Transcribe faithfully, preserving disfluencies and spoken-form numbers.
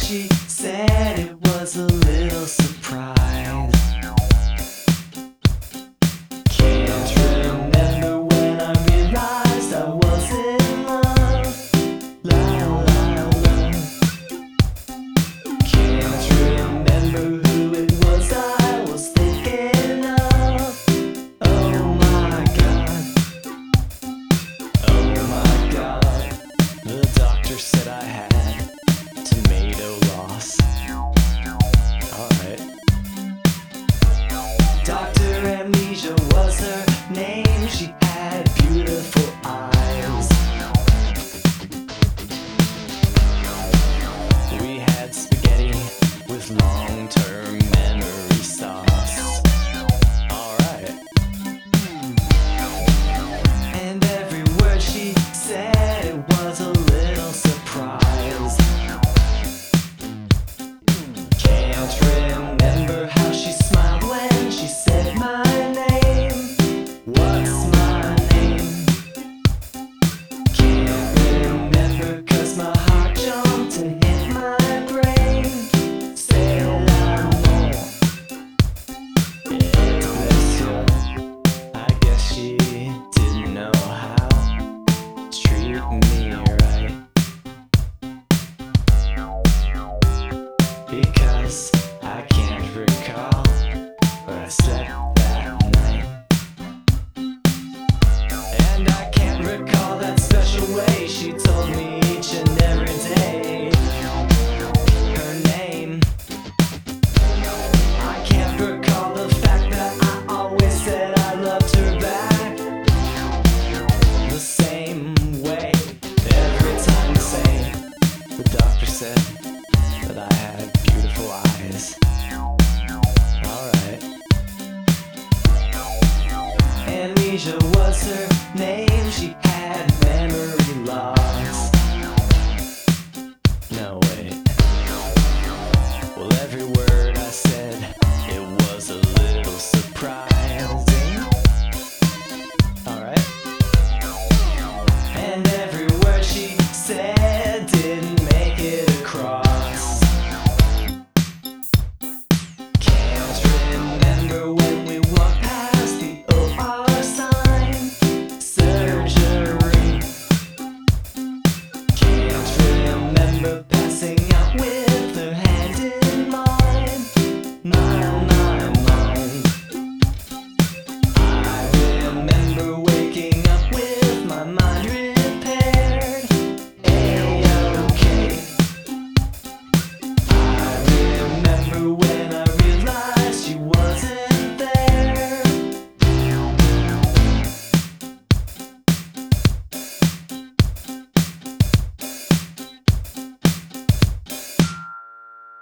she said, it was a little surprise. Can't remember when I realized I was in love. La la la. Can't remember who it was I was thinking of. Oh my god. Oh my god. The doctor said I had tomato loss. Alright. Doctor Amnesia was her name. She had beautiful eyes. We had spaghetti with long-term memory sauce. Alright. And every word she said, it was a little surprise. Can't remember how she smiled when she said my name. What's my name? Can't remember cause my heart jumped and hit my brain. Say la more. Et monsieur. I guess she didn't know how to treat me right. Because I can't recall where I slept that night. And I can't recall that special way she told me each and every day her name. I can't recall the fact that I always said I loved her back the same way, every time the same. The doctor said